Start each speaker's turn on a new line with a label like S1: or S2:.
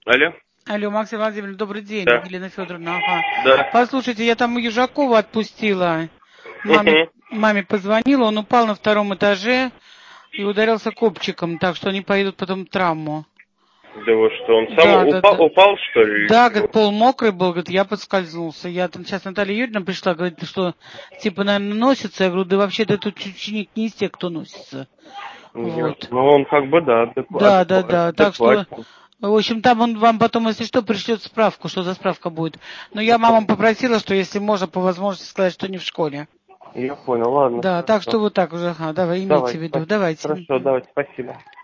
S1: Алло?
S2: Алло, Максим Владимирович, добрый день.
S1: Да.
S2: Елена Федоровна, ага.
S1: Да.
S2: Послушайте, я там Южакова отпустила. Маме позвонила, он упал на 2-м этаже и ударился копчиком, так что они поедут потом в травму.
S1: Да вот что, он сам упал, что ли?
S2: Да, говорит, пол мокрый был, говорит, я подскользнулся. Я там сейчас Наталья Юрьевна пришла, говорит, что типа, наверное, носится. Я говорю, да вообще-то этот ученик не из тех, кто носится. Вот.
S1: Ну, он как бы, да,
S2: Да. Так что, в общем, там он вам потом, если что, пришлет справку, что за справка будет. Но я маму попросила, что если можно, по возможности сказать, что не в школе.
S1: Я понял, ладно.
S2: Да,
S1: хорошо.
S2: так что вот так уже, ага, давай, имейте в виду, давайте.
S1: Хорошо, давайте, спасибо.